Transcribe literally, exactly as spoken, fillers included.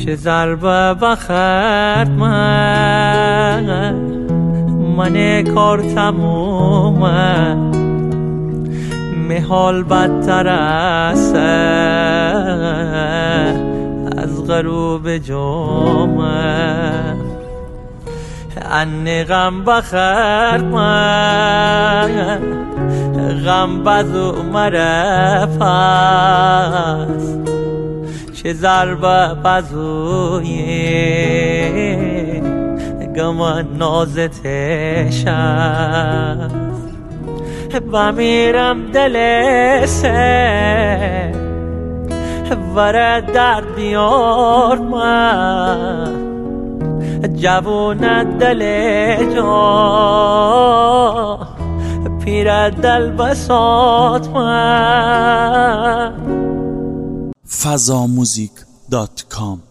چه ضربه بخورد من من کار تمومه محال بدتر است از غروب جمعه ان غم بخورد من غم بزو مره پس چه ضربه بزوی گمان نازتش است بمیرم دل سه وره درد بیار من جوون دل جا پیر دل بسات من فضاموزیک دات کام